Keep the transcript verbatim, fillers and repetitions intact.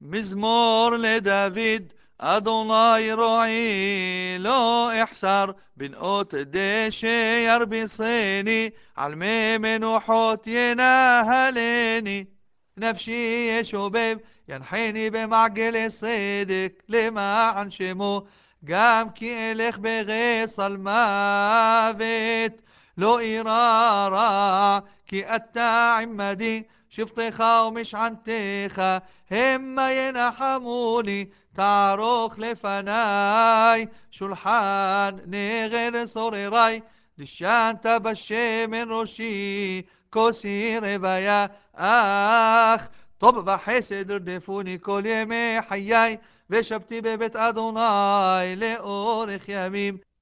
מזמור לדוד, אדוני רועי לא אחסר, בנאות דשא ירביסני, על מי מנוחות ינהלני. נפשי ישובב, ינחני במעגל צדק, למען שמו, גם כי אלך בגיא מוות, לא אירא רע, כי אתה עמדי, שבטך ומשענתך המה ינחמוני. תערוך לפניי שולחן נגד סוררי, דשנת בשמן ראשי, כוסי רוויה. אך טוב וחסד רדפוני כל ימי חיי, ושבתי בבית אדוני לאורך ימים.